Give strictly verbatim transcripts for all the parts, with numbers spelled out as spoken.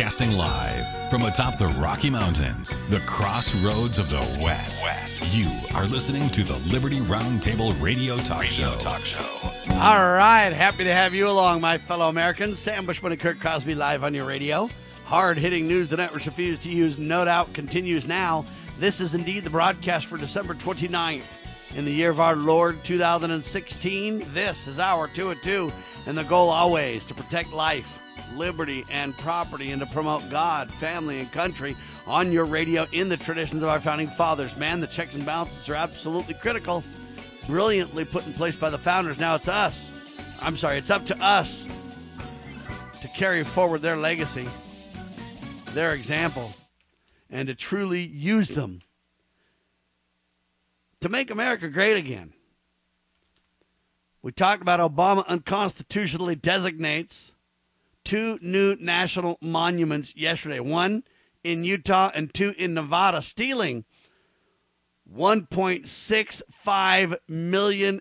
Broadcasting live from atop the Rocky Mountains, the crossroads of the West. West. You are listening to the Liberty Roundtable Radio Talk Radio Show. Talk Show. All right, happy to have you along, my fellow Americans. Sam Bushman and Kurt Crosby live on your radio. Hard-hitting news the networks refuse to use, no doubt, continues now. This is indeed the broadcast for December twenty-ninth. In the year of our Lord, two thousand sixteen, this is our two at two, and the goal always to protect life, liberty, and property, and to promote God, family, and country on your radio in the traditions of our founding fathers. Man, the checks and balances are absolutely critical, brilliantly put in place by the founders. Now it's us. I'm sorry, it's up to us to carry forward their legacy, their example, and to truly use them to make America great again. We talked about Obama unconstitutionally designates two new national monuments yesterday, one in Utah and two in Nevada, stealing one point six five million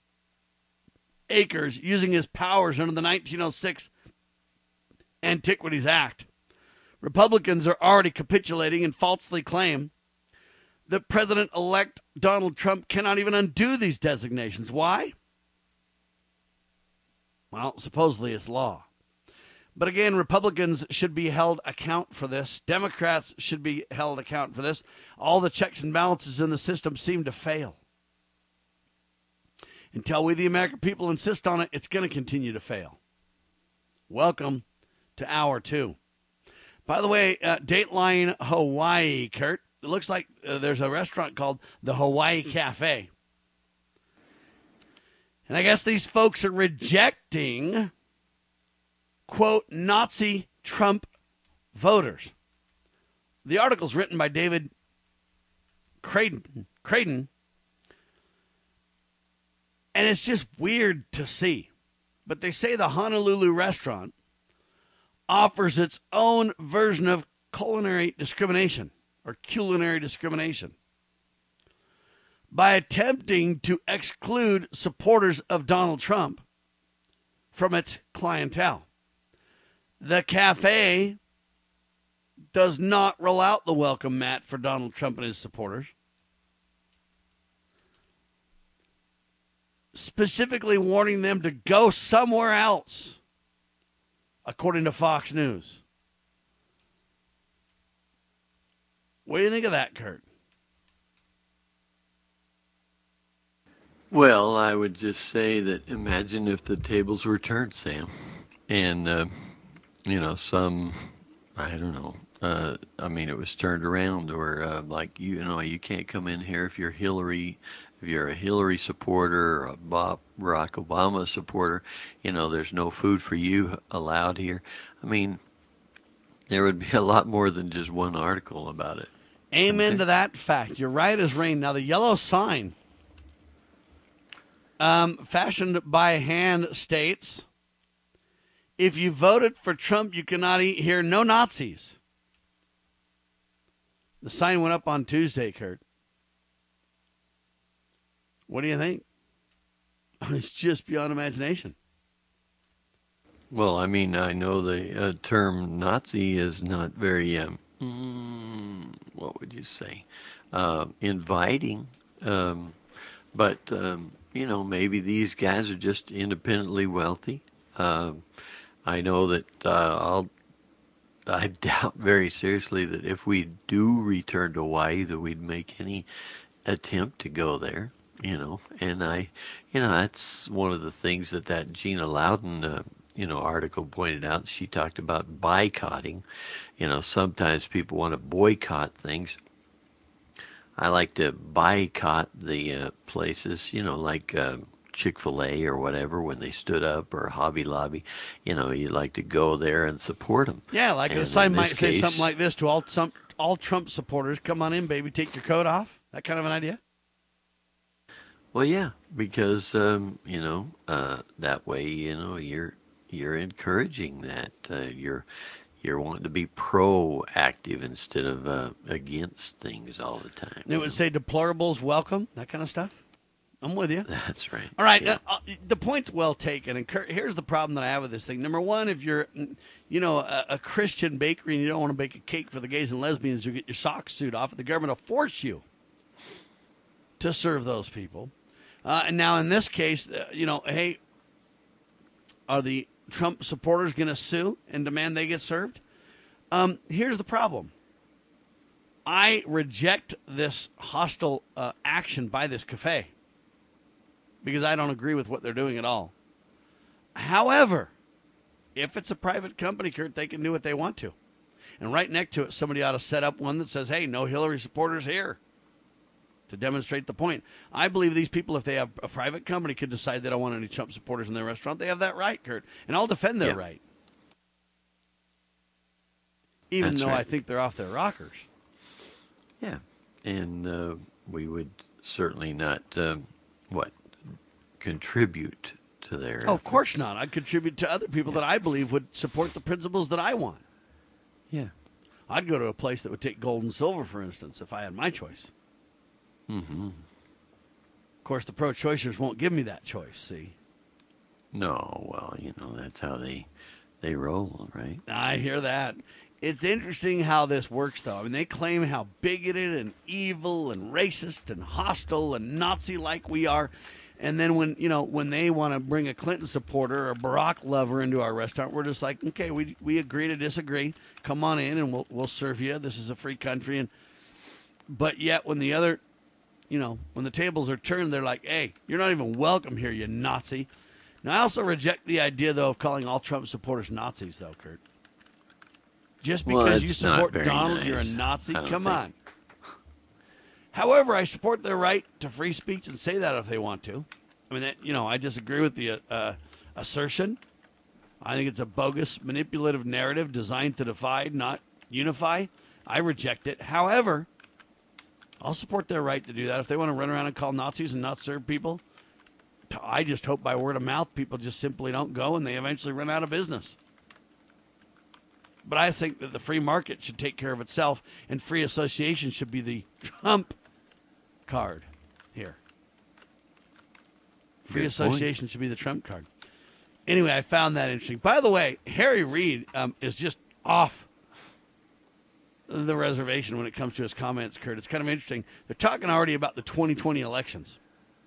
acres using his powers under the nineteen oh six Antiquities Act. Republicans are already capitulating and falsely claim that President-elect Donald Trump cannot even undo these designations. Why? Well, supposedly it's law. But again, Republicans should be held account for this. Democrats should be held account for this. All the checks and balances in the system seem to fail. Until we, the American people, insist on it, it's going to continue to fail. Welcome to Hour Two. By the way, uh, Dateline Hawaii, Kurt. It looks like uh, there's a restaurant called the Hawaii Cafe. And I guess these folks are rejecting, quote, Nazi Trump voters. The article's written by David Craden, Craden, and it's just weird to see. But they say the Honolulu restaurant offers its own version of culinary discrimination. Or culinary discrimination by attempting to exclude supporters of Donald Trump from its clientele. The cafe does not roll out the welcome mat for Donald Trump and his supporters, specifically warning them to go somewhere else, according to Fox News. What do you think of that, Kurt? Well, I would just say that imagine if the tables were turned, Sam. And, uh, you know, some, I don't know, uh, I mean, it was turned around or uh, like, you, you know, you can't come in here if you're Hillary, if you're a Hillary supporter or a Bob, Barack Obama supporter, you know, there's no food for you allowed here. I mean, there would be a lot more than just one article about it. Amen to that fact. You're right as rain. Now, the yellow sign, um, fashioned by hand, states, if you voted for Trump, you cannot eat here. No Nazis. The sign went up on Tuesday, Kurt. What do you think? It's just beyond imagination. Well, I mean, I know the uh, term Nazi is not very... Um, Mm, what would you say? Uh, inviting, um, but um, you know, maybe these guys are just independently wealthy. Uh, I know that uh, I'll. I doubt very seriously that if we do return to Hawaii, that we'd make any attempt to go there. You know, and I, you know, that's one of the things that that Gina Loudon. Uh, you know, article pointed out. She talked about boycotting. You know, sometimes people want to boycott things. I like to boycott the uh, places, you know, like uh, Chick-fil-A or whatever, when they stood up, or Hobby Lobby. You know, you like to go there and support them. Yeah, like and a sign might case, say something like this to all, some, all Trump supporters, come on in, baby, take your coat off. That kind of an idea? Well, yeah, because, um, you know, uh, that way, you know, you're you're encouraging that. Uh, you're you're wanting to be proactive instead of uh, against things all the time. It would say deplorables welcome, that kind of stuff? I'm with you. That's right. All right. Yeah. Uh, uh, the point's well taken. And Kurt, here's the problem that I have with this thing. Number one, if you're, you know, a, a Christian bakery and you don't want to bake a cake for the gays and lesbians, you get your sock suit off. The government will force you to serve those people. Uh, and now in this case, uh, you know, hey, are the Trump supporters going to sue and demand they get served? Um, here's the problem. I reject this hostile uh, action by this cafe because I don't agree with what they're doing at all. However, if it's a private company, Kurt, they can do what they want to. And right next to it, somebody ought to set up one that says, hey, no Hillary supporters here, to demonstrate the point. I believe these people, if they have a private company, could decide they don't want any Trump supporters in their restaurant. They have that right, Kurt. And I'll defend their yeah. right. Even That's though right. I think they're off their rockers. Yeah. And uh, we would certainly not, uh, what, contribute to their... Oh, of course not. I contribute to other people Yeah. that I believe would support the principles that I want. Yeah. I'd go to a place that would take gold and silver, for instance, if I had my choice. Mm-hmm. Of course, the pro-choicers won't give me that choice, see? No, well, you know, that's how they they roll, right? I hear that. It's interesting how this works, though. I mean, they claim how bigoted and evil and racist and hostile and Nazi-like we are. And then when, you know, when they want to bring a Clinton supporter or a Barack lover into our restaurant, we're just like, okay, we we agree to disagree. Come on in and we'll we'll serve you. This is a free country. And but yet when the other, you know, when the tables are turned, they're like, hey, you're not even welcome here, you Nazi. Now, I also reject the idea, though, of calling all Trump supporters Nazis, though, Kurt. Just because well, you it's not support very Donald, nice, you're a Nazi? I don't Come think. on. However, I support their right to free speech and say that if they want to. I mean, that, you know, I disagree with the uh, assertion. I think it's a bogus, manipulative narrative designed to divide, not unify. I reject it. However, I'll support their right to do that. If they want to run around and call Nazis and not serve people, I just hope by word of mouth people just simply don't go and they eventually run out of business. But I think that the free market should take care of itself, and free association should be the Trump card here. Free Good association should be the Trump card. Anyway, I found that interesting. By the way, Harry Reid um, is just off the reservation when it comes to his comments, Kurt. It's kind of interesting. They're talking already about the twenty twenty elections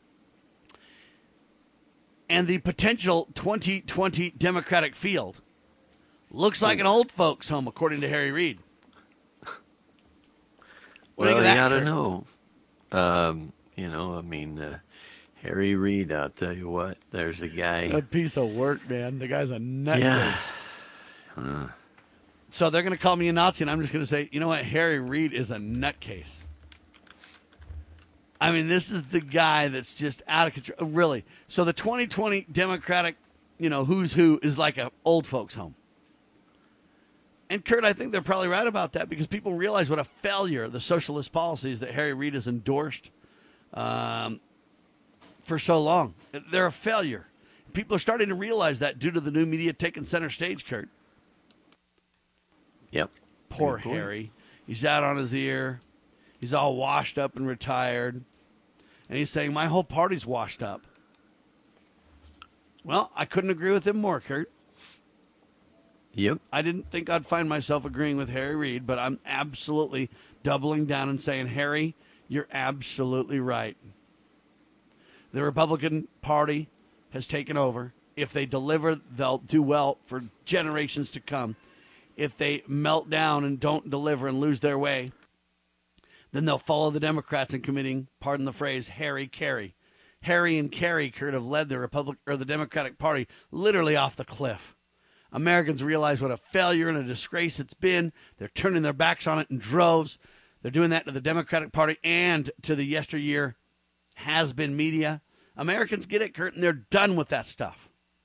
and the potential twenty twenty Democratic field. Looks like an old folks' home, according to Harry Reid. What do you Well, think you of ought that, to Kurt? know. Um, you know, I mean, uh, Harry Reid, I'll tell you what, there's a guy. A piece of work, man. The guy's a nutcase. Yeah. Uh, So they're going to call me a Nazi, and I'm just going to say, you know what? Harry Reid is a nutcase. I mean, this is the guy that's just out of control. Really. So the twenty twenty Democratic, you know, who's who is like a old folks' home. And, Kurt, I think they're probably right about that because people realize what a failure the socialist policies that Harry Reid has endorsed um, for so long. They're a failure. People are starting to realize that due to the new media taking center stage, Kurt. yep. Poor Good point. Harry. He's out on his ear. He's all washed up and retired. And he's saying, my whole party's washed up. Well, I couldn't agree with him more, Kurt. Yep. I didn't think I'd find myself agreeing with Harry Reid, but I'm absolutely doubling down and saying, Harry, you're absolutely right. The Republican Party has taken over. If they deliver, they'll do well for generations to come. If they melt down and don't deliver and lose their way, then they'll follow the Democrats in committing, pardon the phrase, Harry Carey. Harry and Carey, Kurt, have led the Republic or the Democratic Party literally off the cliff. Americans realize what a failure and a disgrace it's been. They're turning their backs on it in droves. They're doing that to the Democratic Party and to the yesteryear has-been media. Americans get it, Kurt, and they're done with that stuff.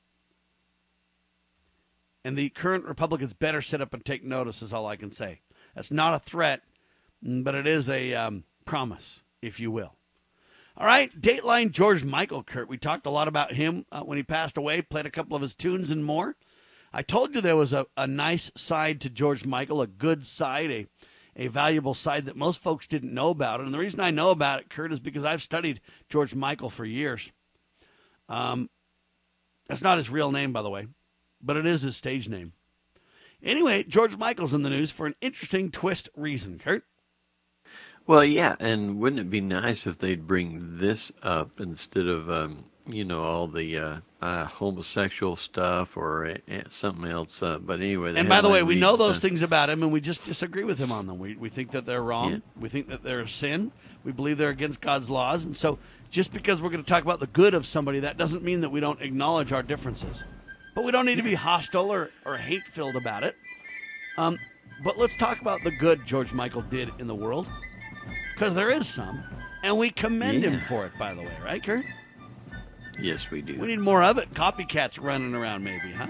And the current Republicans better sit up and take notice is all I can say. That's not a threat, but it is a um, promise, if you will. All right, Dateline George Michael, Kurt. We talked a lot about him uh, when he passed away, played a couple of his tunes and more. I told you there was a, a nice side to George Michael, a good side, a a valuable side that most folks didn't know about. And the reason I know about it, Kurt, is because I've studied George Michael for years. Um, that's not his real name, by the way, but it is his stage name. Anyway, George Michael's in the news for an interesting twist reason, Kurt. Well, yeah, and wouldn't it be nice if they'd bring this up instead of, um, you know, all the uh, uh, homosexual stuff or uh, something else? Uh, but anyway, and by the way, we reads, know those uh, things about him, and we just disagree with him on them. We we think that they're wrong. Yeah. We think that they're a sin. We believe they're against God's laws, and so just because we're going to talk about the good of somebody, that doesn't mean that we don't acknowledge our differences. But we don't need to be hostile or, or hate-filled about it. Um, but let's talk about the good George Michael did in the world, because there is some, and we commend Yeah. him for it, by the way, right, Kurt? Yes, we do. We need more of it. Copycats running around, maybe, huh?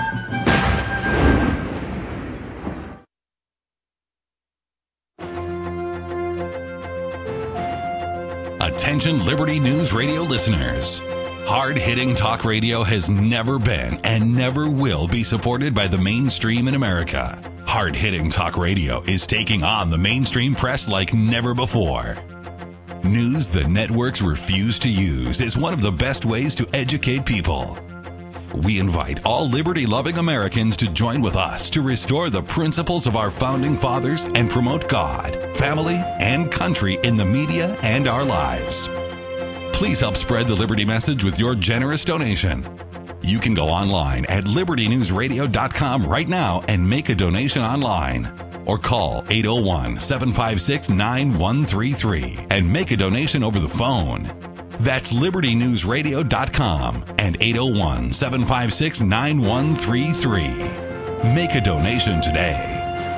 Attention Liberty News Radio listeners. Hard-hitting talk radio has never been and never will be supported by the mainstream in America. Hard-hitting talk radio is taking on the mainstream press like never before. News the networks refuse to use is one of the best ways to educate people. We invite all liberty-loving Americans to join with us to restore the principles of our founding fathers and promote God, family, and country in the media and our lives. Please help spread the Liberty message with your generous donation. You can go online at liberty news radio dot com right now and make a donation online. Or call eight oh one, seven five six, nine one three three and make a donation over the phone. That's liberty news radio dot com and eight oh one, seven five six, nine one three three. Make a donation today.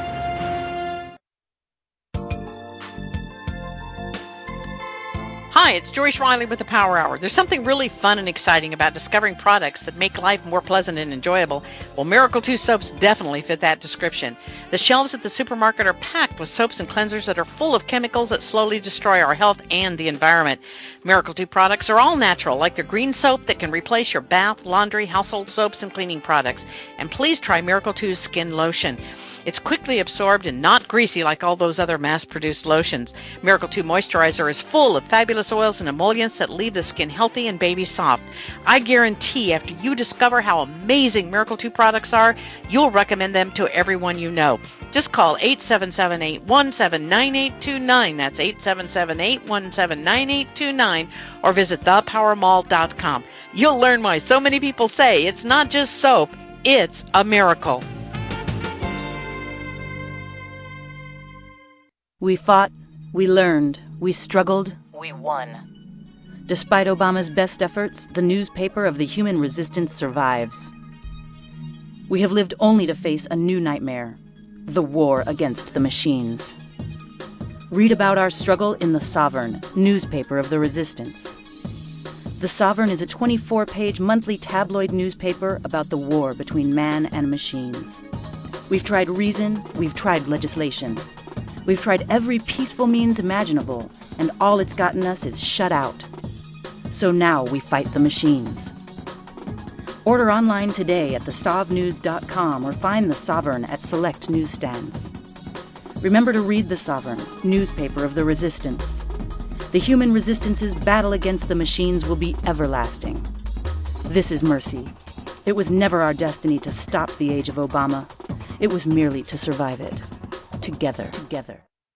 Hi, it's Joyce Riley with the Power Hour. There's something really fun and exciting about discovering products that make life more pleasant and enjoyable. Well, Miracle two soaps definitely fit that description. The shelves at the supermarket are packed with soaps and cleansers that are full of chemicals that slowly destroy our health and the environment. Miracle two products are all natural, like their green soap that can replace your bath, laundry, household soaps, and cleaning products. And please try Miracle two's skin lotion. It's quickly absorbed and not greasy like all those other mass-produced lotions. Miracle two Moisturizer is full of fabulous oils and emollients that leave the skin healthy and baby soft. I guarantee after you discover how amazing Miracle two products are, you'll recommend them to everyone you know. Just call eight seven seven, eight one seven, nine eight two nine. That's eight seven seven, eight one seven, nine eight two nine. Or visit the power mall dot com. You'll learn why so many people say it's not just soap, it's a miracle. We fought, we learned, we struggled, We won. Despite Obama's best efforts, the newspaper of the human resistance survives. We have lived only to face a new nightmare, the war against the machines. Read about our struggle in The Sovereign, newspaper of the resistance. The Sovereign is a twenty-four page monthly tabloid newspaper about the war between man and machines. We've tried reason, we've tried legislation. We've tried every peaceful means imaginable, and all it's gotten us is shut out. So now we fight the machines. Order online today at the sov news dot com or find The Sovereign at select newsstands. Remember to read The Sovereign, newspaper of the resistance. The human resistance's battle against the machines will be everlasting. This is mercy. It was never our destiny to stop the age of Obama. It was merely to survive it. Together, together.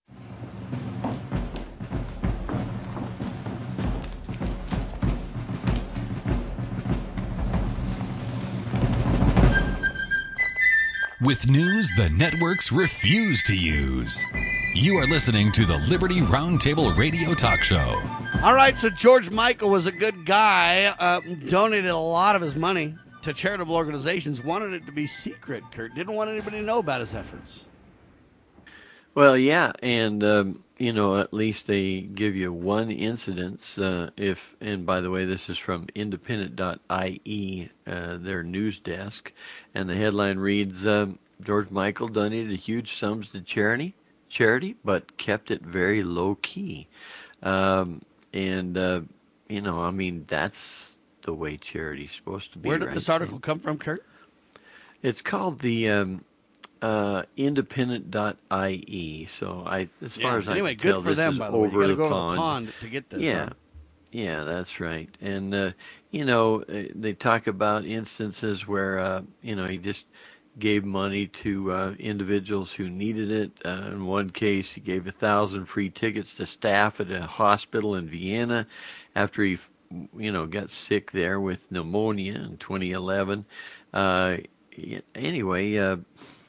With news the networks refuse to use. You are listening to the Liberty Roundtable Radio Talk Show. All right, so George Michael was a good guy, uh, donated a lot of his money to charitable organizations, wanted it to be secret, Kurt. Didn't want anybody to know about his efforts. Well, yeah, and um, you know, at least they give you one incidence. Uh, if and by the way, this is from independent dot I E, uh, their news desk, and the headline reads: um, George Michael donated huge sums to charity, charity, but kept it very low key. Um, and uh, you know, I mean, that's the way charity's supposed to be. Where did right? this article come from, Kurt? It's called the. Um, uh, independent dot I E. So I, as far Yeah. as Anyway, I can good tell, for this them, is by the way. You over got to the go over pond. the pond to get this. Yeah. Huh? Yeah, that's right. And, uh, you know, uh, they talk about instances where, uh, you know, he just gave money to uh, individuals who needed it. Uh, in one case, he gave a thousand free tickets to staff at a hospital in Vienna after he, you know, got sick there with pneumonia in twenty eleven. Uh, y- anyway, uh,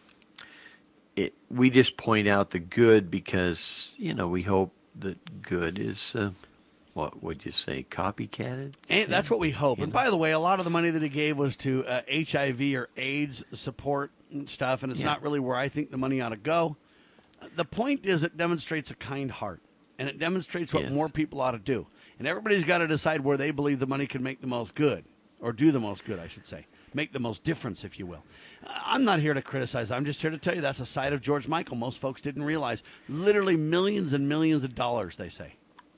it, we just point out the good because, you know, we hope that good is. Uh, what would you say, copycatted? And that's what we hope. You And know? by the way, a lot of the money that he gave was to uh, H I V or AIDS support and stuff, and it's Yeah. not really where I think the money ought to go. The point is it demonstrates a kind heart, and it demonstrates what Yes. more people ought to do. And everybody's got to decide where they believe the money can make the most good, or do the most good, I should say. Make the most difference, if you will. Uh, I'm not here to criticize. I'm just here to tell you that's a side of George Michael most folks didn't realize. Literally millions and millions of dollars, they say.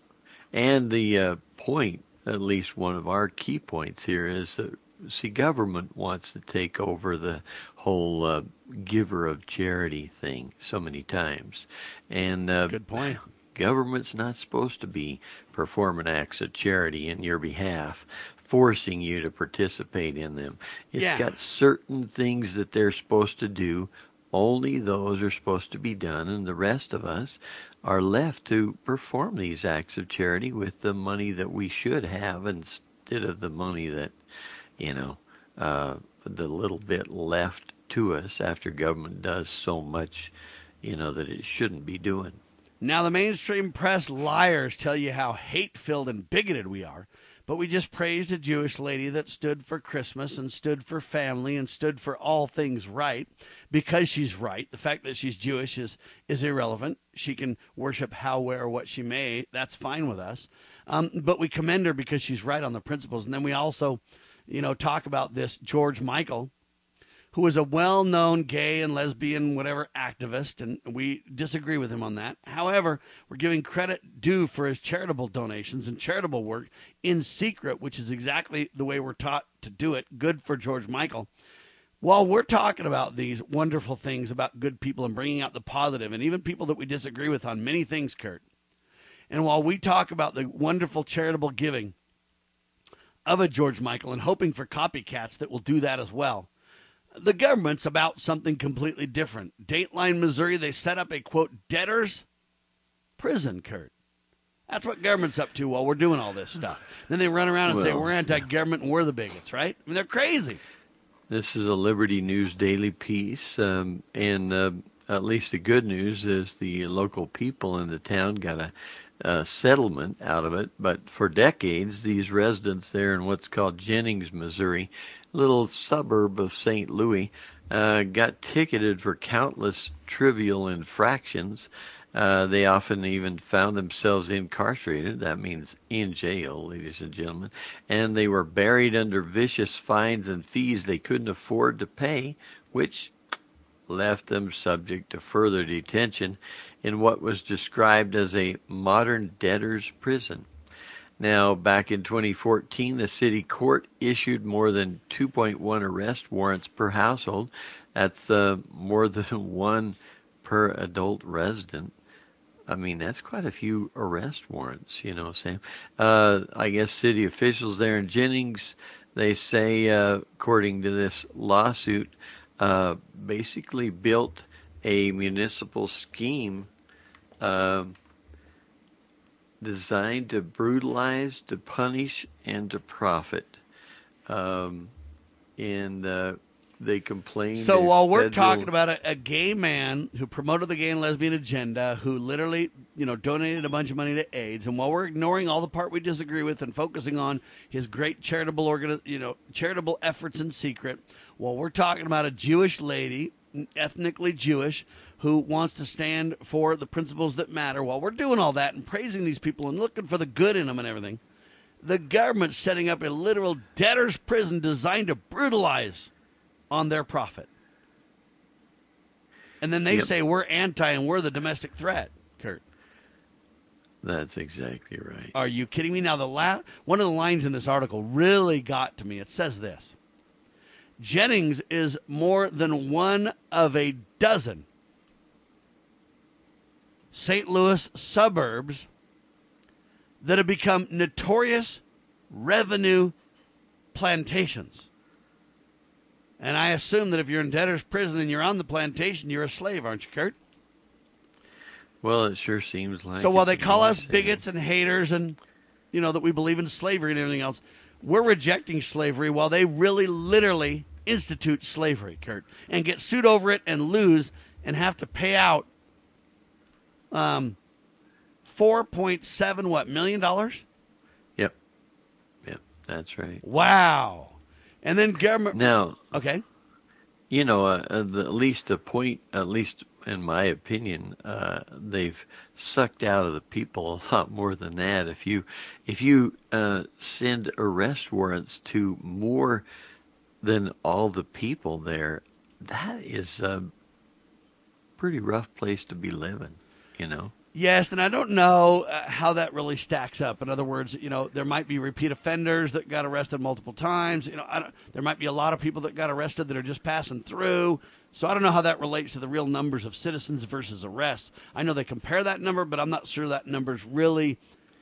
And the uh, point, at least one of our key points here, is that, see, government wants to take over the whole uh, giver of charity thing so many times. And uh, Good point. government's not supposed to be performing acts of charity in your behalf, forcing you to participate in them. It's Yeah. got certain things that they're supposed to do. Only those are supposed to be done, and the rest of us are left to perform these acts of charity with the money that we should have instead of the money that, you know, uh, the little bit left to us after government does so much, you know, that it shouldn't be doing. Now, the mainstream press liars tell you how hate-filled and bigoted we are, but we just praised a Jewish lady that stood for Christmas and stood for family and stood for all things right because she's right. The fact that she's Jewish is, is irrelevant. She can worship how, where, or what she may. That's fine with us. Um, but we commend her because she's right on the principles. And then we also, you know, talk about this George Michael, who is a well-known gay and lesbian whatever activist, and we disagree with him on that. However, we're giving credit due for his charitable donations and charitable work in secret, which is exactly the way we're taught to do it. Good for George Michael. While we're talking about these wonderful things about good people and bringing out the positive, and even people that we disagree with on many things, Kurt, and while we talk about the wonderful charitable giving of a George Michael and hoping for copycats that will do that as well, the government's about something completely different. Dateline, Missouri, they set up a, quote, debtor's prison, Kurt. That's what government's up to while we're doing all this stuff. Then they run around and Well, say, we're anti-government and we're the bigots, right? I mean, they're crazy. This is a Liberty News daily piece, um, and uh, at least the good news is the local people in the town got a, a settlement out of it. But for decades, these residents there in what's called Jennings, Missouri, a little suburb of Saint Louis, uh, got ticketed for countless trivial infractions. Uh, they often even found themselves incarcerated. That means in jail, ladies and gentlemen. And they were buried under vicious fines and fees they couldn't afford to pay, which left them subject to further detention in what was described as a modern debtor's prison. Now, back in twenty fourteen, the city court issued more than two point one arrest warrants per household. That's uh, more than one per adult resident. I mean, that's quite a few arrest warrants, you know, Sam. Uh, I guess city officials there in Jennings, they say, uh, according to this lawsuit, uh, basically built a municipal scheme uh, designed to brutalize, to punish, and to profit. Um, and uh, they complained. So that while we're federal- talking about a, a gay man who promoted the gay and lesbian agenda, who literally, you know, donated a bunch of money to AIDS, and while we're ignoring all the part we disagree with and focusing on his great charitable, organi- you know, charitable efforts in secret, while we're talking about a Jewish lady, ethnically Jewish, who wants to stand for the principles that matter, while we're doing all that and praising these people and looking for the good in them and everything, the government's setting up a literal debtor's prison designed to brutalize on their profit. And then they Yep. say we're anti and we're the domestic threat, Kurt. That's exactly right. Are you kidding me? Now, the la- one of the lines in this article really got to me. It says this: Jennings is more than one of a dozen Saint Louis suburbs that have become notorious revenue plantations. And I assume that if you're in debtor's prison and you're on the plantation, you're a slave, aren't you, Kurt? Well, it sure seems like. So while they it call us is, bigots and haters and, you know, that we believe in slavery and everything else, we're rejecting slavery while they really literally institute slavery, Kurt, and get sued over it and lose and have to pay out um, four point seven, what, million dollars? Yep. Yep, that's right. Wow. And then government. Now, okay. You know, uh, uh, the, at least a point, at least in my opinion, uh, they've sucked out of the people a lot more than that. If you, if you uh, send arrest warrants to more than all the people there, that is a pretty rough place to be living, you know? Yes, and I don't know uh, how that really stacks up. In other words, you know, there might be repeat offenders that got arrested multiple times. You know, I don't, there might be a lot of people that got arrested that are just passing through. So I don't know how that relates to the real numbers of citizens versus arrests. I know they compare that number, but I'm not sure that number is really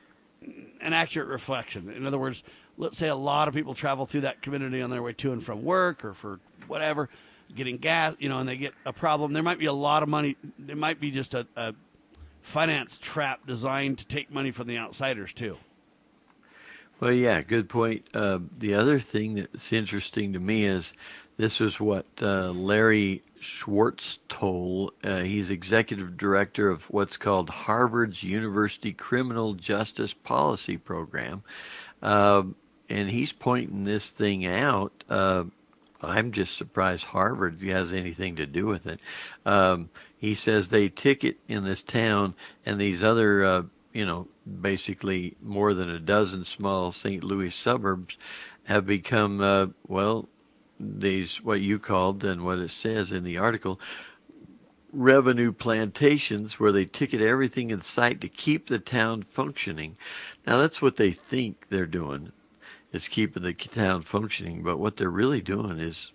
an accurate reflection. In other words, let's say a lot of people travel through that community on their way to and from work or for whatever, getting gas, you know, and they get a problem. There might be a lot of money. There might be just a, a finance trap designed to take money from the outsiders, too. Well, yeah, good point. Uh, the other thing that's interesting to me is this is what uh, Larry Schwartz told. Uh, he's executive director of what's called Harvard's University Criminal Justice Policy Program. Uh, and he's pointing this thing out. Uh, I'm just surprised Harvard has anything to do with it. Um, he says they ticket in this town and these other, uh, you know, basically more than a dozen small Saint Louis suburbs have become, uh, well, these, what you called and what it says in the article, revenue plantations where they ticket everything in sight to keep the town functioning. Now, that's what they think they're doing, is keeping the town functioning. But what they're really doing is,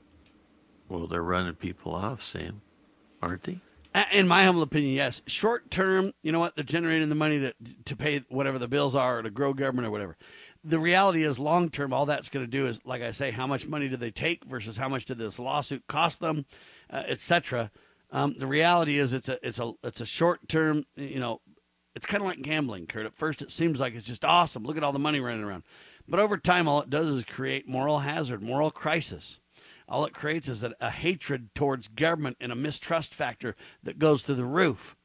well, they're running people off, Sam, aren't they? In my humble opinion, yes. Short term, you know what? They're generating the money to to pay whatever the bills are or to grow government or whatever. The reality is long term, all that's going to do is, like I say, how much money do they take versus how much did this lawsuit cost them, uh, et cetera. Um, the reality is it's a it's a it's a short term, you know, it's kind of like gambling, Kurt. At first it seems like it's just awesome. Look at all the money running around. But over time, all it does is create moral hazard, moral crisis. All it creates is a, a hatred towards government and a mistrust factor that goes through the roof.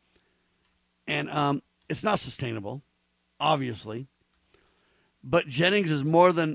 And um, it's not sustainable, obviously. But Jennings is more than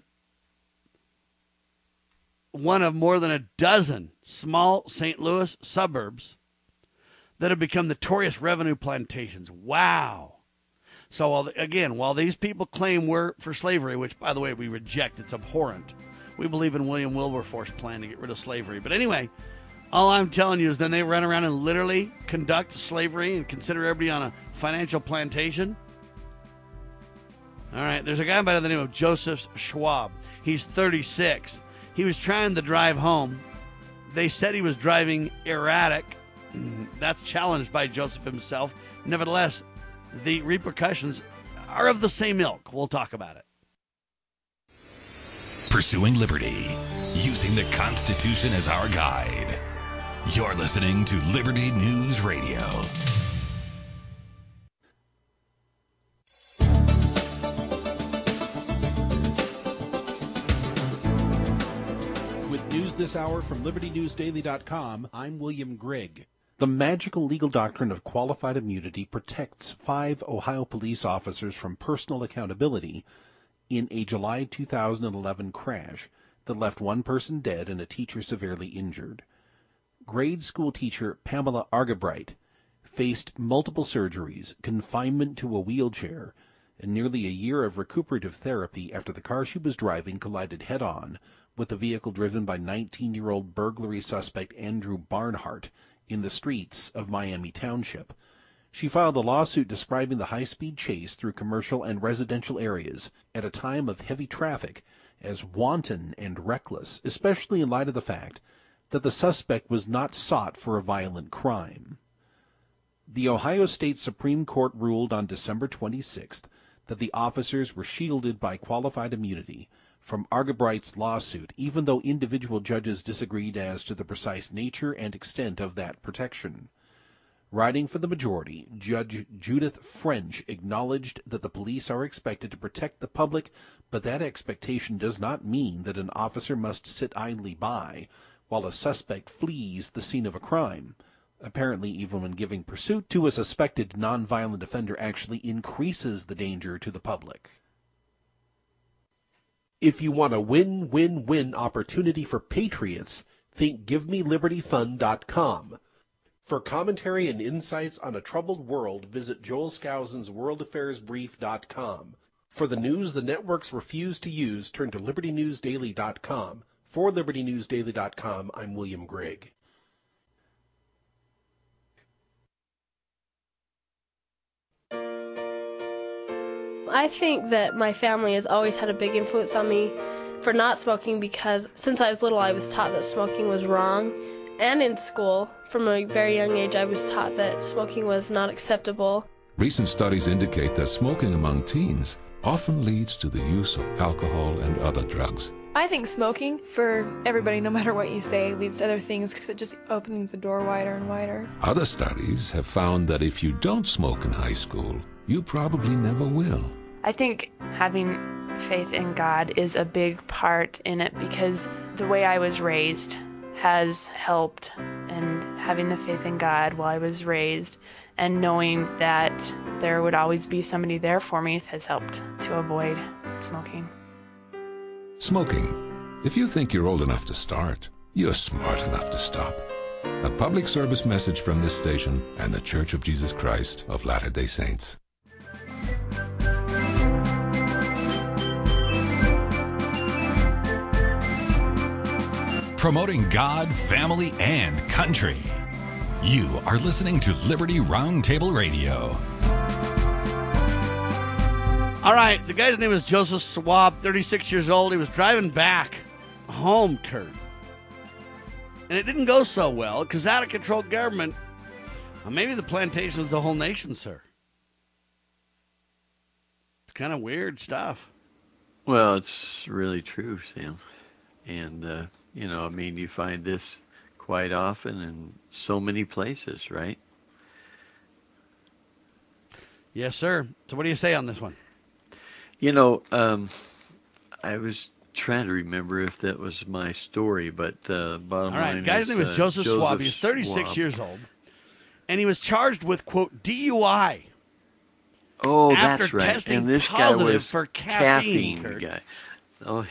one of more than a dozen small Saint Louis suburbs that have become notorious revenue plantations. Wow. So, while, again, while these people claim we're for slavery, which, by the way, we reject, it's abhorrent. We believe in William Wilberforce's plan to get rid of slavery. But anyway, all I'm telling you is then they run around and literally conduct slavery and consider everybody on a financial plantation. All right, there's a guy by the name of Joseph Schwab. He's thirty-six. He was trying to drive home. They said he was driving erratic. That's challenged by Joseph himself. Nevertheless, the repercussions are of the same ilk. We'll talk about it. Pursuing liberty, using the Constitution as our guide. You're listening to Liberty News Radio. With news this hour from Liberty News Daily dot com, I'm William Grigg. The magical legal doctrine of qualified immunity protects five Ohio police officers from personal accountability in a July two thousand eleven crash that left one person dead and a teacher severely injured. Grade school teacher Pamela Argabright faced multiple surgeries, confinement to a wheelchair, and nearly a year of recuperative therapy after the car she was driving collided head-on with a vehicle driven by nineteen-year-old burglary suspect Andrew Barnhart in the streets of Miami Township. She filed a lawsuit describing the high-speed chase through commercial and residential areas at a time of heavy traffic as wanton and reckless, especially in light of the fact that the suspect was not sought for a violent crime. The Ohio State Supreme Court ruled on December twenty-sixth that the officers were shielded by qualified immunity from Argabright's lawsuit, even though individual judges disagreed as to the precise nature and extent of that protection. Writing for the majority, Judge Judith French acknowledged that the police are expected to protect the public, but that expectation does not mean that an officer must sit idly by while a suspect flees the scene of a crime. Apparently, even when giving pursuit to a suspected nonviolent offender actually increases the danger to the public. If you want a win-win-win opportunity for patriots, think give me liberty fund dot com. For commentary and insights on a troubled world, visit Joel Skousen's world affairs brief dot com. For the news the networks refuse to use, turn to liberty news daily dot com. For liberty news daily dot com, I'm William Grigg. I think that my family has always had a big influence on me for not smoking because since I was little I was taught that smoking was wrong. And in school, from a very young age, I was taught that smoking was not acceptable. Recent studies indicate that smoking among teens often leads to the use of alcohol and other drugs. I think smoking, for everybody, no matter what you say, leads to other things because it just opens the door wider and wider. Other studies have found that if you don't smoke in high school, you probably never will. I think having faith in God is a big part in it because the way I was raised has helped, and having the faith in God while I was raised and knowing that there would always be somebody there for me has helped to avoid smoking. Smoking. If you think you're old enough to start, you're smart enough to stop. A public service message from this station and the Church of Jesus Christ of Latter-day Saints. Promoting God, family, and country. You are listening to Liberty Roundtable Radio. All right, the guy's name is Joseph Swab, thirty-six years old. He was driving back home, Kurt. And it didn't go so well because out-of-control government, well, maybe the plantation is the whole nation, sir. It's kind of weird stuff. Well, it's really true, Sam. And, uh, you know, I mean, you find this quite often in so many places, right? Yes, sir. So what do you say on this one? You know, um, I was trying to remember if that was my story, but uh, bottom All right, line guy's is, name is uh, Joseph, Joseph Swab. He's thirty-six Swab. years old, and he was charged with, quote, D U I. Oh, after that's right. testing And this positive guy was for caffeine, caffeine Kurt. guy. Oh,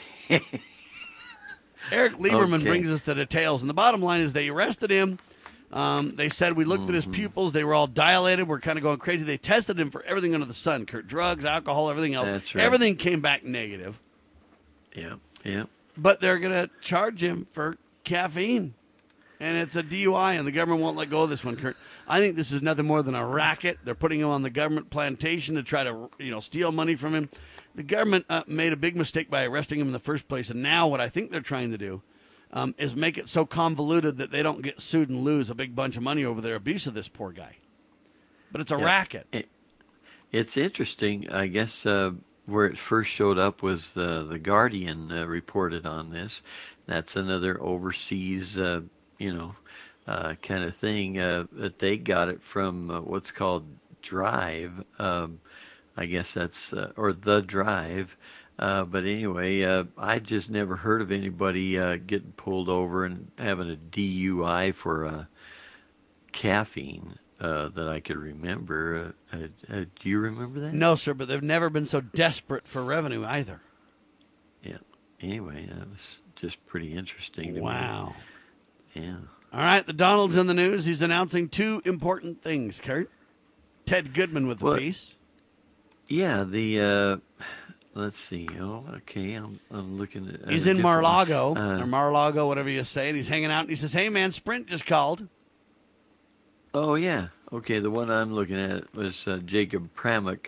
Eric Lieberman Okay. brings us the details, and the bottom line is they arrested him. Um, they said we looked Mm-hmm. at his pupils; they were all dilated. We're kind of going crazy. They tested him for everything under the sun, Kurt, drugs, alcohol, everything else. That's right. Everything came back negative. yeah, yeah. But they're going to charge him for caffeine, and it's a D U I, and the government won't let go of this one, Kurt. I think this is nothing more than a racket. They're putting him on the government plantation to try to, you know, steal money from him. The government uh, made a big mistake by arresting him in the first place, and now what I think they're trying to do um, is make it so convoluted that they don't get sued and lose a big bunch of money over their abuse of this poor guy. But it's a Yeah. racket. It, it's interesting. I guess uh, where it first showed up was the the Guardian uh, reported on this. That's another overseas, uh, you know, uh, kind of thing uh, that they got it from uh, what's called Drive. Um, I guess that's uh, or the Drive. Uh, but anyway, uh, I just never heard of anybody uh, getting pulled over and having a D U I for uh, caffeine. Uh, that I could remember. Uh, uh, uh, do you remember that? No, sir, but they've never been so desperate for revenue either. Yeah. Anyway, that was just pretty interesting to Wow. me. Yeah. All right, the Donald's in the news. He's announcing two important things, Kurt. Ted Goodman with the What? piece. Yeah. The uh, let's see. Oh, okay. I'm I'm looking at. at He's a in different one. Mar-a-Lago, Uh, or Mar-a-Lago, whatever you say, and he's hanging out, and he says, hey, man, Sprint just called. Oh yeah. Okay. The one I'm looking at was uh, Jacob Pramuk.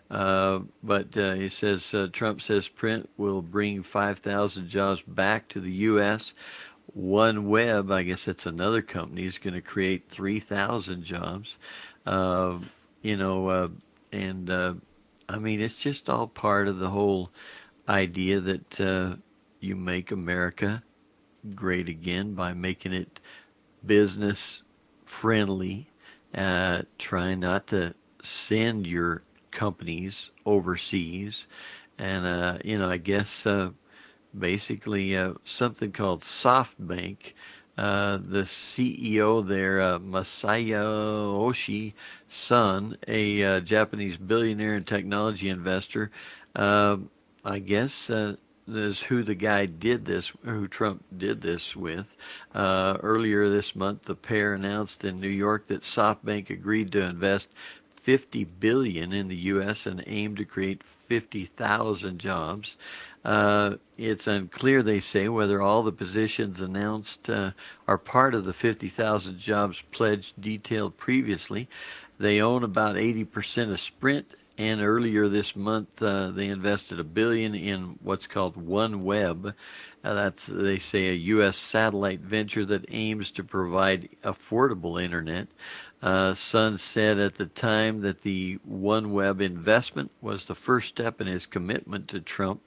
Uh, but uh, he says uh, Trump says print will bring five thousand jobs back to the U S OneWeb, I guess that's another company, is going to create three thousand jobs. Uh, you know, uh, and uh, I mean, it's just all part of the whole idea that uh, you make America great again by making it business friendly, uh, trying not to send your companies overseas. And, uh, you know, I guess uh, basically uh, something called SoftBank, uh, the C E O there, uh, Masayoshi Son, a uh, Japanese billionaire and technology investor, uh, I guess uh, is who the guy did this, who Trump did this with. Uh, earlier this month, the pair announced in New York that SoftBank agreed to invest fifty billion dollars in the U S and aim to create fifty thousand jobs. Uh, it's unclear, they say, whether all the positions announced uh, are part of the fifty thousand jobs pledge detailed previously. They own about eighty percent of Sprint, and earlier this month uh, they invested a billion in what's called OneWeb. Uh, that's, they say, a U S satellite venture that aims to provide affordable internet. Uh, Sun said at the time that the OneWeb investment was the first step in his commitment to Trump.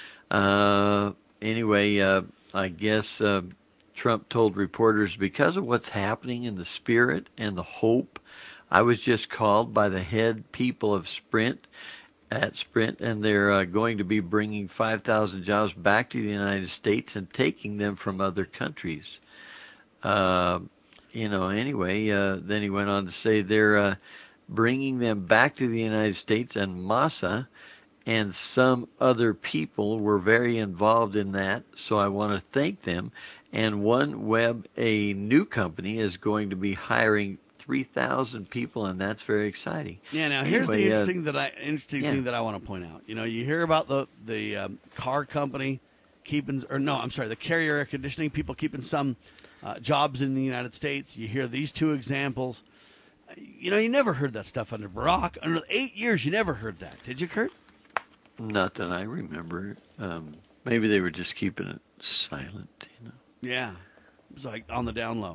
Uh, anyway, uh, I guess uh, Trump told reporters, because of what's happening in the spirit and the hope, I was just called by the head people of Sprint at Sprint, and they're uh, going to be bringing five thousand jobs back to the United States and taking them from other countries. Uh, You know, anyway, uh, then he went on to say they're uh, bringing them back to the United States, and Masa and some other people were very involved in that, so I want to thank them. And OneWeb, a new company, is going to be hiring three thousand people, and that's very exciting. Yeah, now here's anyway, the interesting, uh, that I, interesting yeah. thing that I want to point out. You know, you hear about the, the um, car company keeping, or no, I'm sorry, the Carrier air conditioning people keeping some Uh, jobs in the United States. You hear these two examples. You know, you never heard that stuff under Barack. Under eight years, you never heard that. Did you, Kurt? Not that I remember. Um, maybe they were just keeping it silent, you know. Yeah. It was like on the down low.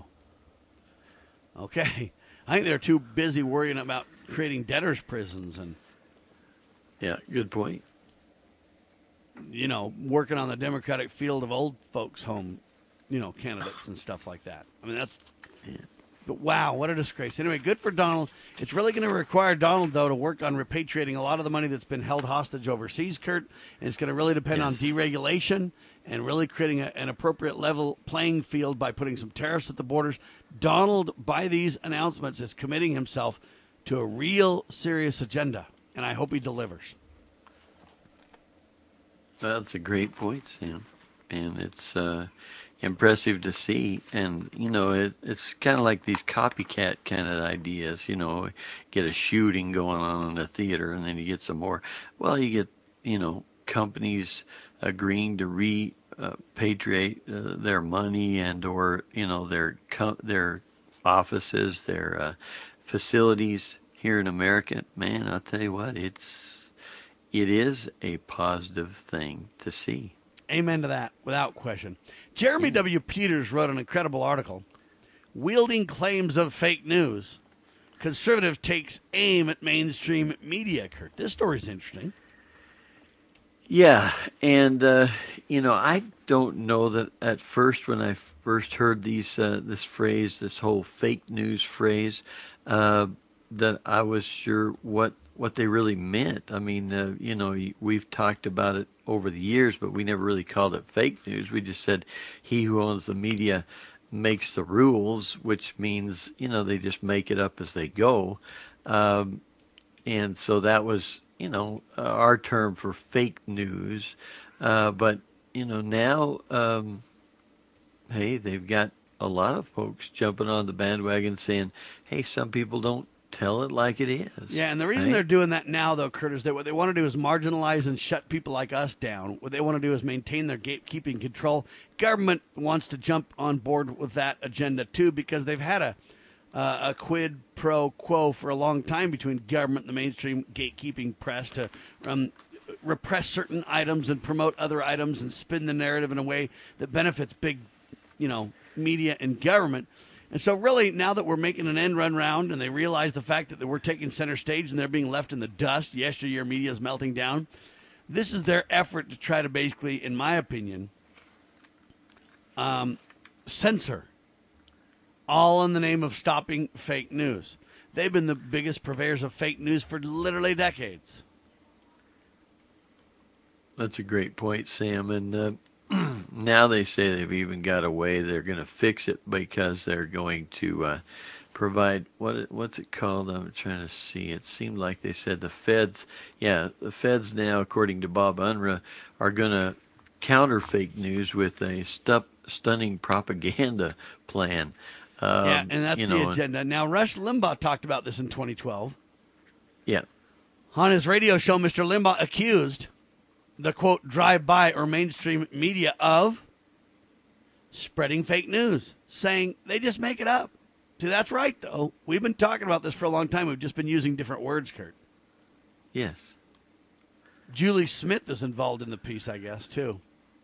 Okay. I think they're too busy worrying about creating debtors' prisons and, Yeah, good point. you know, working on the Democratic field of old folks' home, you know, candidates and stuff like that. I mean, that's, Yeah. but wow, what a disgrace. Anyway, good for Donald. It's really going to require Donald, though, to work on repatriating a lot of the money that's been held hostage overseas, Kurt. And it's going to really depend on Yes. deregulation and really creating a, an appropriate level playing field by putting some tariffs at the borders. Donald, by these announcements, is committing himself to a real serious agenda, and I hope he delivers. That's a great point, Sam. And it's uh, impressive to see. And, you know, it, it's kind of like these copycat kind of ideas. You know, get a shooting going on in a theater, and then you get some more. Well, you get, you know, companies agreeing to repatriate uh, their money and or, you know, their co- their offices, their uh, facilities here in America. Man, I'll tell you what, it's it is a positive thing to see. Amen to that, without question. Jeremy W. Peters wrote an incredible article, Wielding Claims of Fake News. Conservative takes aim at mainstream media, Kurt. This story's interesting. Yeah, and, uh, you know, I don't know that at first when I first heard these uh, this phrase, this whole fake news phrase, uh, that I was sure what what they really meant. I mean, uh, you know, we've talked about it over the years, but we never really called it fake news. We just said he who owns the media makes the rules, which means, you know, they just make it up as they go. Um, and so that was, you know, uh, our term for fake news. Uh, but, you know, now, um, hey, they've got a lot of folks jumping on the bandwagon saying, hey, some people don't tell it like it is. Yeah, and the reason right? they're doing that now, though, Kurt, is that what they want to do is marginalize and shut people like us down. What they want to do is maintain their gatekeeping control. Government wants to jump on board with that agenda, too, because they've had a, uh, a quid pro quo for a long time between government and the mainstream gatekeeping press to um, repress certain items and promote other items and spin the narrative in a way that benefits big, you know, media and government. And so really, now that we're making an end run round and they realize the fact that we're taking center stage and they're being left in the dust, yesteryear media is melting down, this is their effort to try to basically, in my opinion, um, censor, all in the name of stopping fake news. They've been the biggest purveyors of fake news for literally decades. That's a great point, Sam. And uh, now they say they've even got a way they're going to fix it because they're going to uh, provide, what what's it called? I'm trying to see. It seemed like they said the feds, yeah, the feds now, according to Bob Unruh, are going to counter fake news with a stu- stunning propaganda plan. Um, yeah, and that's the know, agenda. Now, Rush Limbaugh talked about this in twenty twelve. Yeah. On his radio show, Mister Limbaugh accused the, quote, drive-by or mainstream media of spreading fake news, saying they just make it up. See, that's right, though. We've been talking about this for a long time. We've just been using different words, Kurt. Yes. Julie Smith is involved in the piece, I guess, too.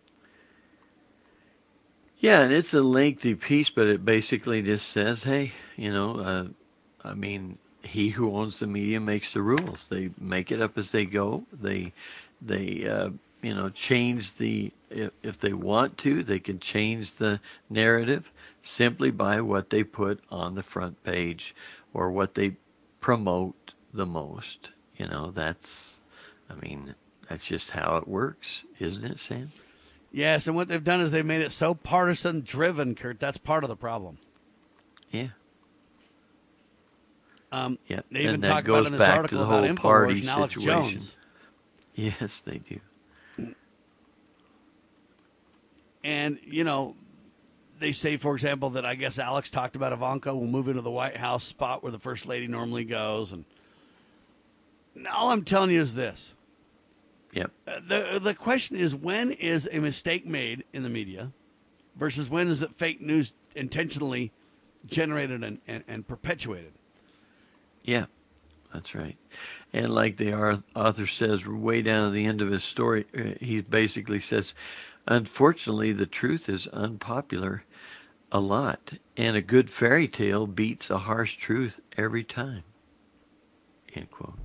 Yeah, and it's a lengthy piece, but it basically just says, hey, you know, uh, I mean, he who owns the media makes the rules. They make it up as they go. They, they, uh, you know, change the, if, if they want to, they can change the narrative simply by what they put on the front page or what they promote the most. You know, that's, I mean, that's just how it works, isn't it, Sam? Yes, and what they've done is they've made it so partisan-driven, Kurt. That's part of the problem. Yeah. Um, yeah. They even and talk that about goes in this back article to the about whole InfoWars party and Alex situation. Jones. Yes, they do. And, you know, they say, for example, that I guess Alex talked about Ivanka will move into the White House spot where the First Lady normally goes. And all I'm telling you is this. Yep. Uh, the the question is, when is a mistake made in the media versus when is it fake news intentionally generated and, and, and perpetuated? Yeah, that's right. And like the author says, way down at the end of his story, uh, he basically says, unfortunately, the truth is unpopular a lot, and a good fairy tale beats a harsh truth every time. End quote.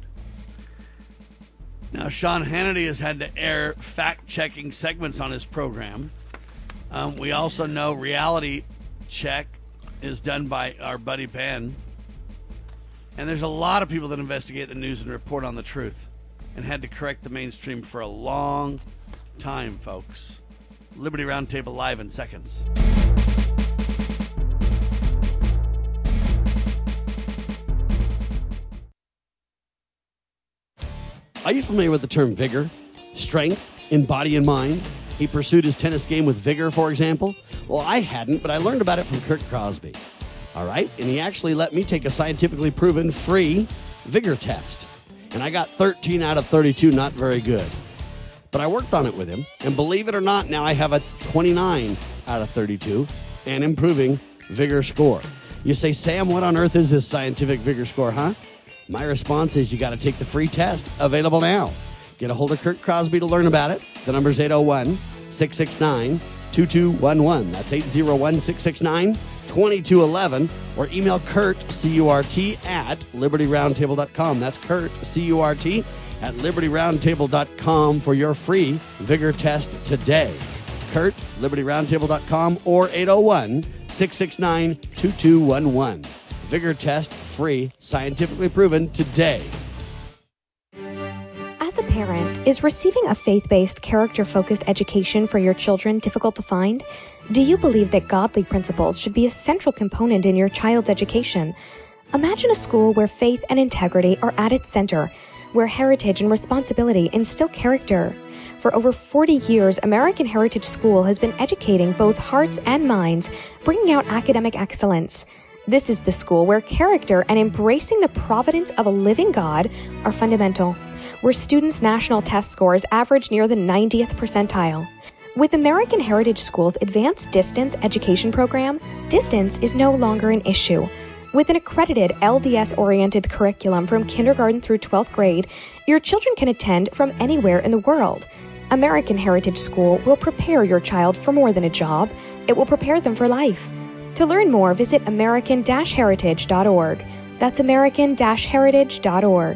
Now, Sean Hannity has had to air fact-checking segments on his program. Um, we also know Reality Check is done by our buddy Ben. And there's a lot of people that investigate the news and report on the truth and had to correct the mainstream for a long time, folks. Liberty Roundtable live in seconds. Are you familiar with the term vigor, strength in body and mind? He pursued his tennis game with vigor, for example. Well, I hadn't, but I learned about it from Kurt Crosby. All right? And he actually let me take a scientifically proven free vigor test. And I got thirteen out of thirty-two, not very good. But I worked on it with him. And believe it or not, now I have a twenty-nine out of thirty-two and improving vigor score. You say, Sam, what on earth is this scientific vigor score, huh? My response is you got to take the free test, available now. Get a hold of Kurt Crosby to learn about it. The number's eight oh one, six six nine, two two one one. That's eight oh one, six six nine, two two one one. Or email Kurt, C U R T, at liberty roundtable dot com. That's Kurt, C U R T, at liberty roundtable dot com for your free vigor test today. Kurt, liberty roundtable dot com, or eight oh one, six six nine, two two one one. Vigor test, free, scientifically proven today. As a parent, is receiving a faith-based, character-focused education for your children difficult to find? Do you believe that godly principles should be a central component in your child's education? Imagine a school where faith and integrity are at its center, where heritage and responsibility instill character. For over forty years, American Heritage School has been educating both hearts and minds, bringing out academic excellence. This is the school where character and embracing the providence of a living God are fundamental, where students' national test scores average near the ninetieth percentile. With American Heritage School's Advanced Distance Education Program, distance is no longer an issue. With an accredited L D S-oriented curriculum from kindergarten through twelfth grade, your children can attend from anywhere in the world. American Heritage School will prepare your child for more than a job. It will prepare them for life. To learn more, visit American Heritage dot org. That's American Heritage dot org.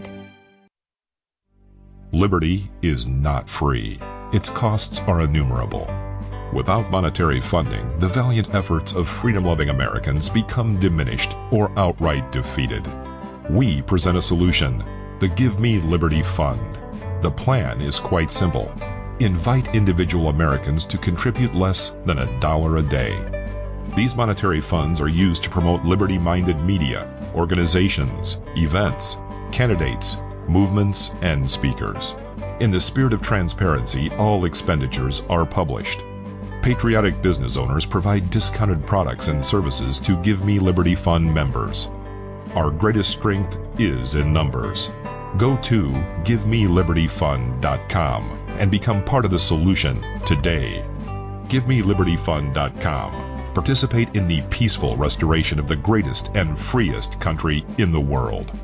Liberty is not free. Its costs are innumerable. Without monetary funding, the valiant efforts of freedom-loving Americans become diminished or outright defeated. We present a solution, the Give Me Liberty Fund. The plan is quite simple. Invite individual Americans to contribute less than a dollar a day. These monetary funds are used to promote liberty-minded media, organizations, events, candidates, movements, and speakers. In the spirit of transparency, all expenditures are published. Patriotic business owners provide discounted products and services to Give Me Liberty Fund members. Our greatest strength is in numbers. Go to give me liberty fund dot com and become part of the solution today. give me liberty fund dot com. Participate in the peaceful restoration of the greatest and freest country in the world.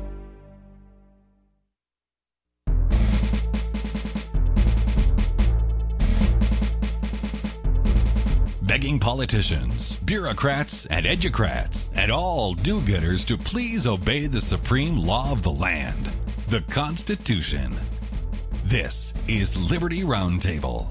Begging politicians, bureaucrats, and educrats, and all do-gooders to please obey the supreme law of the land, the Constitution. This is Liberty Roundtable.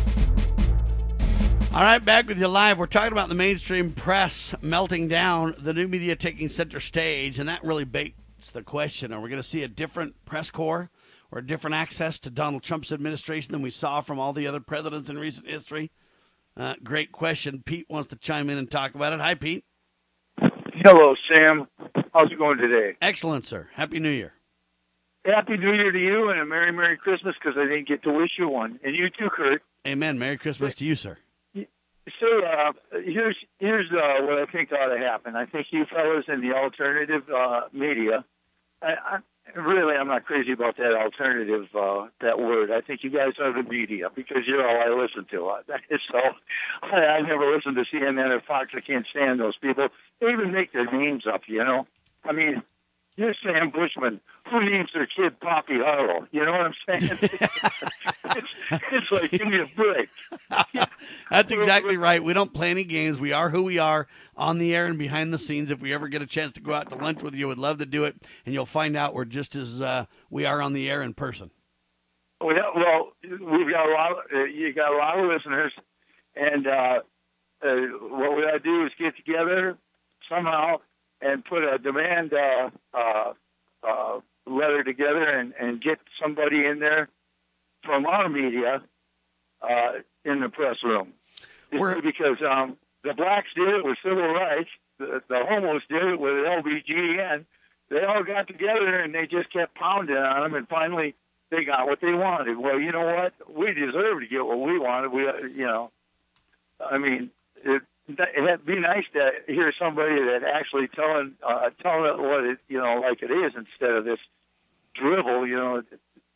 All right, back with you live. We're talking about the mainstream press melting down, the new media taking center stage, and that really begs the question, are we going to see a different press corps or a different access to Donald Trump's administration than we saw from all the other presidents in recent history? Uh, great question. Pete wants to chime in and talk about it. Hi, Pete. Hello, Sam. How's it going today? Excellent, sir. Happy New Year. Happy New Year to you and a Merry, Merry Christmas, because I didn't get to wish you one. And you too, Kurt. Amen. Merry Christmas to you, sir. So uh, here's here's uh, what I think ought to happen. I think you fellas in the alternative uh, media, I, I, really, I'm not crazy about that alternative, uh, that word. I think you guys are the media because you're all I listen to. So I, I never listen to C N N or Fox. I can't stand those people. They even make their names up, you know. I mean, you're Sam Bushman. Who names their kid Poppy Harlow? You know what I'm saying? it's, it's like, give me a break. That's exactly right. We don't play any games. We are who we are on the air and behind the scenes. If we ever get a chance to go out to lunch with you, we'd love to do it. And you'll find out we're just as uh, we are on the air in person. Well, well we've got a lot of, uh, you got a lot of listeners. And uh, uh, what we got to do is get together somehow and put a demand uh, uh, uh, letter together and, and get somebody in there from our media uh, in the press room. We're, because um, the blacks did it with civil rights, the, the homos did it with L B G N. They all got together and they just kept pounding on them, and finally they got what they wanted. Well, you know what? We deserve to get what we wanted. We, you know, I mean, it, it'd be nice to hear somebody that actually telling uh, telling it what it, you know, like it is, instead of this drivel, you know,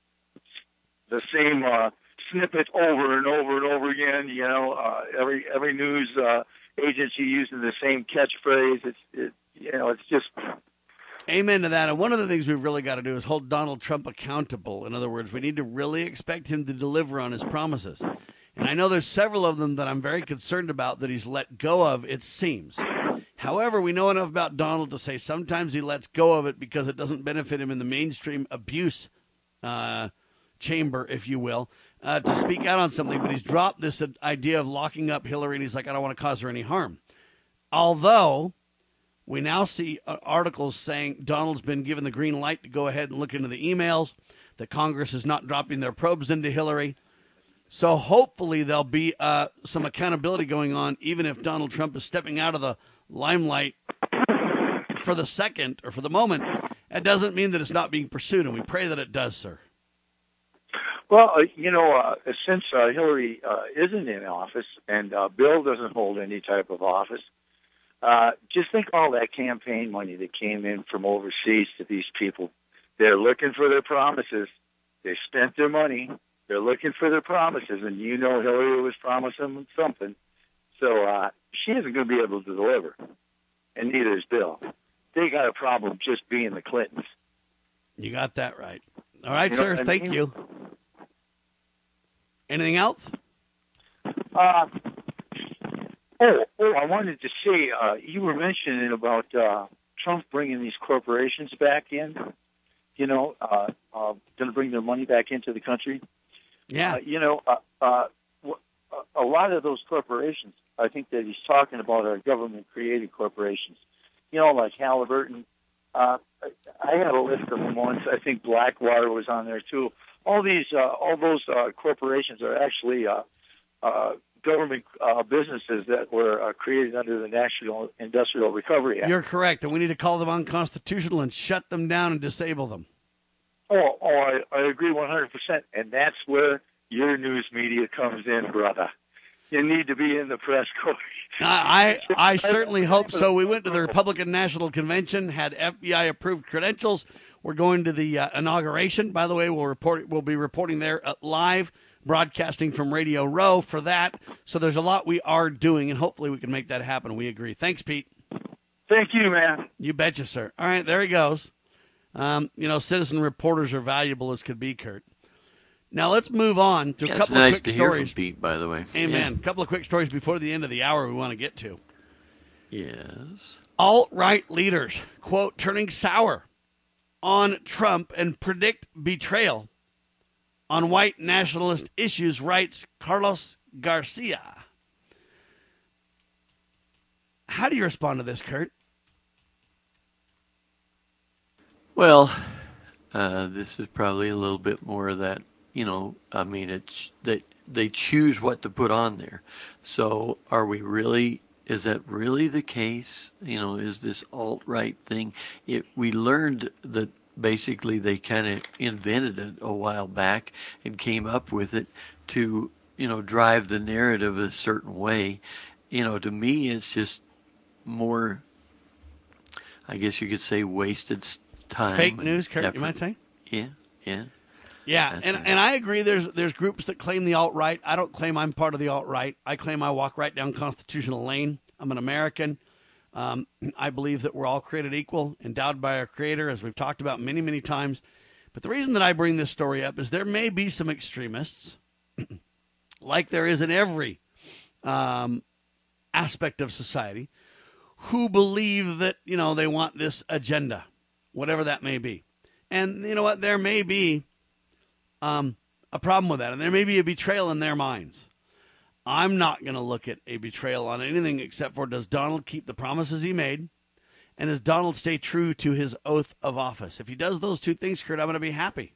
the same uh, snippet over and over and over again. You know, uh, every every news uh, agency using the same catchphrase. It's it, you know, it's just. Amen to that. And one of the things we've really got to do is hold Donald Trump accountable. In other words, we need to really expect him to deliver on his promises. And I know there's several of them that I'm very concerned about that he's let go of, it seems. However, we know enough about Donald to say sometimes he lets go of it because it doesn't benefit him in the mainstream abuse uh, chamber, if you will, uh, to speak out on something. But he's dropped this idea of locking up Hillary, and he's like, I don't want to cause her any harm. Although we now see articles saying Donald's been given the green light to go ahead and look into the emails, that Congress is not dropping their probes into Hillary. So hopefully there'll be uh, some accountability going on, even if Donald Trump is stepping out of the limelight for the second or for the moment. That doesn't mean that it's not being pursued, and we pray that it does, sir. Well, uh, you know, uh, since uh, Hillary uh, isn't in office and uh, Bill doesn't hold any type of office, uh, just think all that campaign money that came in from overseas to these people. They're looking for their promises. They spent their money. They're looking for their promises, and you know Hillary was promising them something. So uh, she isn't going to be able to deliver, and neither is Bill. they got a problem just being the Clintons. You got that right. All right, You know sir. what I Thank mean? you. Anything else? Uh, oh, oh, I wanted to say, uh, you were mentioning about uh, Trump bringing these corporations back in, you know, uh, uh, going to bring their money back into the country. Yeah. Uh, you know, uh, uh, a lot of those corporations, I think that he's talking about, are government-created corporations. You know, like Halliburton. Uh, I had a list of them once. I think Blackwater was on there too. All these, uh, all those uh, corporations are actually uh, uh, government uh, businesses that were uh, created under the National Industrial Recovery Act. You're correct, and we need to call them unconstitutional and shut them down and disable them. Oh, oh, I, I agree one hundred percent, and that's where your news media comes in, brother. You need to be in the press corps. I, I I certainly hope so. We went to the Republican National Convention, had F B I approved credentials. We're going to the uh, inauguration. By the way, we'll report. We'll be reporting there uh, live, broadcasting from Radio Row for that. So there's a lot we are doing, and hopefully we can make that happen. We agree. Thanks, Pete. Thank you, man. You betcha, sir. All right, there he goes. Um, you know, citizen reporters are valuable as could be, Kurt. Now let's move on to a yeah, couple it's nice of quick to stories. Hear from Pete, by the way. Amen. A Yeah. couple of quick stories before the end of the hour we want to get to. Yes. Alt-right leaders, quote, turning sour on Trump and predict betrayal on white nationalist issues, writes Carlos Garcia. How do you respond to this, Kurt? Well, uh, this is probably a little bit more of that, you know, I mean, it's that they choose what to put on there. So are we really, is that really the case? You know, is this alt-right thing? It, we learned that basically they kind of invented it a while back and came up with it to, you know, drive the narrative a certain way. You know, to me, it's just more, I guess you could say, wasted time. Fake news, Kurt, effort. you might say? Yeah, yeah. Yeah, That's and right. and I agree. There's there's groups that claim the alt-right. I don't claim I'm part of the alt-right. I claim I walk right down constitutional lane. I'm an American. Um, I believe that we're all created equal, endowed by our Creator, as we've talked about many, many times. But the reason that I bring this story up is there may be some extremists, like there is in every um, aspect of society, who believe that, you know, they want this agenda, whatever that may be. And you know what? There may be um, a problem with that, and there may be a betrayal in their minds. I'm not going to look at a betrayal on anything except for, does Donald keep the promises he made, and does Donald stay true to his oath of office? If he does those two things, Kurt, I'm going to be happy.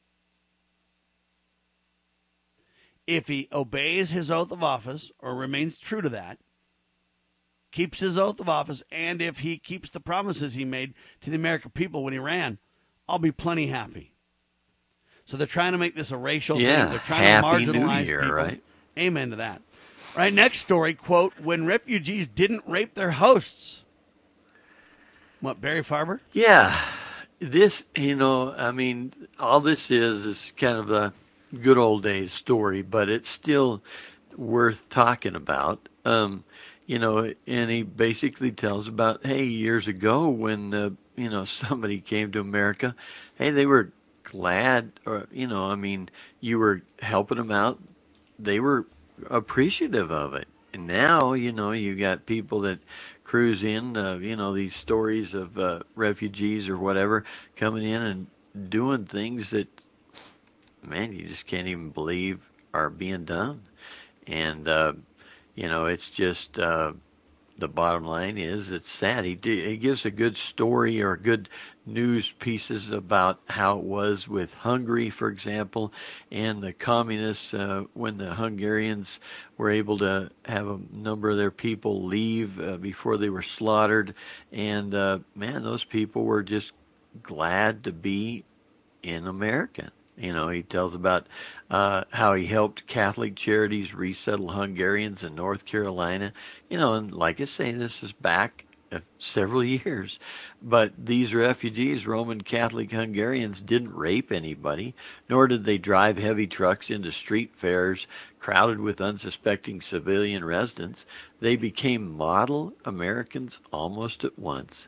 If he obeys his oath of office or remains true to that, keeps his oath of office, and if he keeps the promises he made to the American people when he ran, I'll be plenty happy. So they're trying to make this a racial Yeah, thing. They're trying Happy to New marginalize Year, people. right? Amen to that. All right, next story, quote, when refugees didn't rape their hosts. What, Barry Farber? Yeah, this, you know, I mean, all this is is kind of a good old days story, but it's still worth talking about. Um, you know, and he basically tells about, hey, years ago when, uh, you know, somebody came to America, hey, they were glad, or, you know, I mean, you were helping them out. They were appreciative of it. And now, you know, you got people that cruise in, uh, you know, these stories of uh, refugees or whatever coming in and doing things that, man, you just can't even believe are being done. And, uh, you know, it's just, uh, the bottom line is it's sad. He, d- he gives a good story or good news pieces about how it was with Hungary, for example, and the communists uh, when the Hungarians were able to have a number of their people leave uh, before they were slaughtered. And, uh, man, those people were just glad to be in America. You know, he tells about uh, how he helped Catholic charities resettle Hungarians in North Carolina. You know, and like I say, this is back uh, several years. But these refugees, Roman Catholic Hungarians, didn't rape anybody, nor did they drive heavy trucks into street fairs crowded with unsuspecting civilian residents. They became model Americans almost at once.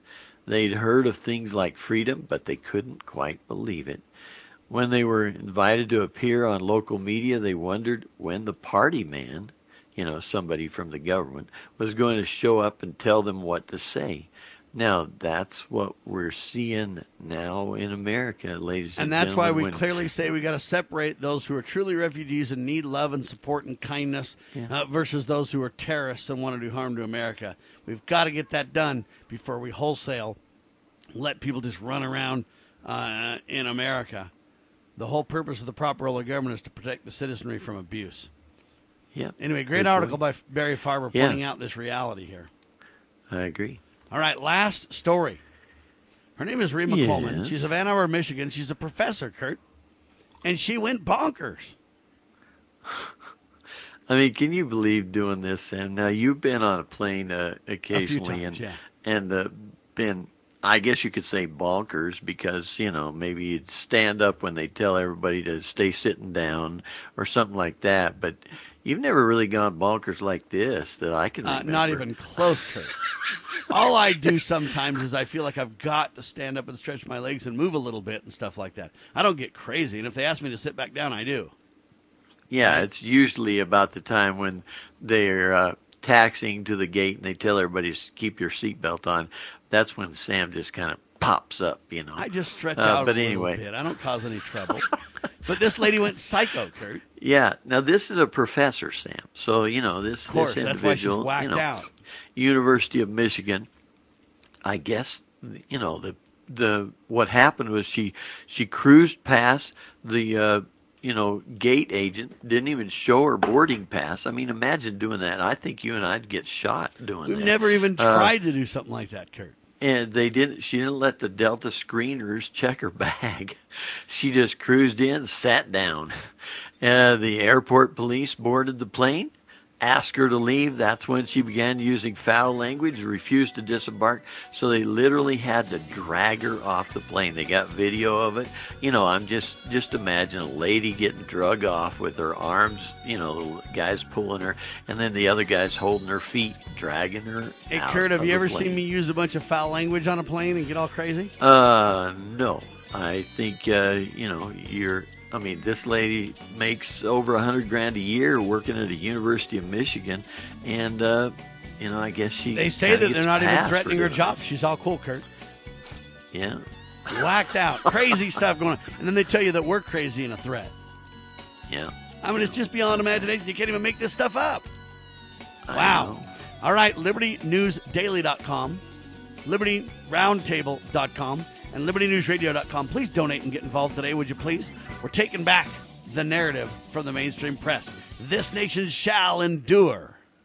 They'd heard of things like freedom, but they couldn't quite believe it. When they were invited to appear on local media, they wondered when the party man, you know, somebody from the government, was going to show up and tell them what to say. Now, that's what we're seeing now in America, ladies and, and that's gentlemen. why we when, clearly say we got to separate those who are truly refugees and need love and support and kindness Yeah. uh, versus those who are terrorists and want to do harm to America. We've got to get that done before we wholesale let people just run around uh, in America. The whole purpose of the proper role of government is to protect the citizenry from abuse. Yeah. Anyway, great Good article point. by Barry Farber Yeah. pointing out this reality here. I agree. All right, last story. Her name is Rima Yes. Coleman. She's of Ann Arbor, Michigan. She's a professor, Kurt. And she went bonkers. I mean, can you believe doing this, Sam? Now, you've been on a plane uh, occasionally times, and, yeah. and uh, been, I guess you could say bonkers because, you know, maybe you'd stand up when they tell everybody to stay sitting down or something like that. But you've never really gone bonkers like this that I can Uh, remember. not even close, Kurt. All I do sometimes is I feel like I've got to stand up and stretch my legs and move a little bit and stuff like that. I don't get crazy, and if they ask me to sit back down, I do. Yeah, it's usually about the time when they're uh, taxiing to the gate and they tell everybody to keep your seatbelt on. That's when Sam just kind of pops up, you know. I just stretch Uh, out but a anyway. little bit. I don't cause any trouble. But this lady went psycho, Kurt. Yeah. Now this is a professor, Sam. So you know this. Of course, this that's why she's individual, whacked you know, out. University of Michigan. I guess you know the the what happened was she she cruised past the uh, you know gate agent. Didn't even show her boarding pass. I mean, imagine doing that. I think you and I'd get shot doing We've that. never even Uh, tried to do something like that, Kurt. And they didn't. She didn't let the Delta screeners check her bag. She just cruised in, sat down. Uh, the airport police boarded the plane, asked her to leave. That's when she began using foul language, refused to disembark. So they literally had to drag her off the plane. They got video of it. You know, I'm just just imagine a lady getting drug off with her arms. You know, the guys pulling her, and then the other guys holding her feet, dragging her. Hey, out Kurt, have of you the ever plane. seen me use a bunch of foul language on a plane and get all crazy? Uh, no. I think, uh, you know, you're, I mean, this lady makes over a hundred grand a year working at a University of Michigan. And, uh, you know, I guess she. They say kinda that gets they're not even passed threatening for her doing job. She's all cool, Kurt. it. Yeah. Whacked out. Crazy stuff going on. And then they tell you that we're crazy and a threat. Yeah. I mean, it's just beyond imagination. You can't even make this stuff up. I Wow. know. All right, liberty news daily dot com, liberty roundtable dot com, and liberty news radio dot com. Please donate and get involved today, would you please? We're taking back the narrative from the mainstream press. This nation shall endure.